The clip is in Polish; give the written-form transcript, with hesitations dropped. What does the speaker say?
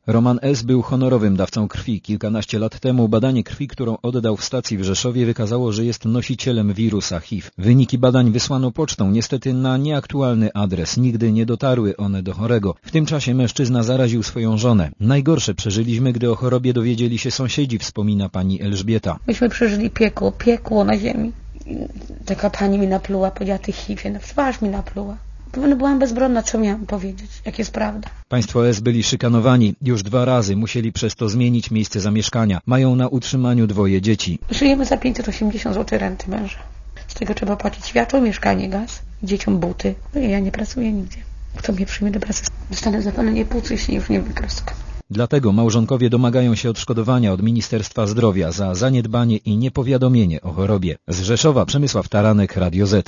Roman S. był honorowym dawcą krwi. Kilkanaście lat temu badanie krwi, którą oddał w stacji w Rzeszowie, wykazało, że jest nosicielem wirusa HIV. Wyniki badań wysłano pocztą, niestety na nieaktualny adres. Nigdy nie dotarły one do chorego. W tym czasie mężczyzna zaraził swoją żonę. Najgorsze przeżyliśmy, gdy o chorobie dowiedzieli się sąsiedzi, wspomina pani Elżbieta. Myśmy przeżyli piekło na ziemi. Taka pani mi napluła, powiedziała: ty HIV-ie, na twarz mi napluła. Byłam bezbronna, co miałam powiedzieć, jak jest prawda. Państwo S. byli szykanowani. Już 2 razy musieli przez to zmienić miejsce zamieszkania. Mają na utrzymaniu 2 dzieci. Żyjemy za 580 zł renty męża. Z tego trzeba płacić światło, mieszkanie, gaz, dzieciom buty. No i ja nie pracuję nigdzie. Kto mnie przyjmie do pracy? Dostanę zapalenie płuc, jeśli już nie wykreska. Dlatego małżonkowie domagają się odszkodowania od Ministerstwa Zdrowia za zaniedbanie i niepowiadomienie o chorobie. Z Rzeszowa Przemysław Taranek, Radio Z.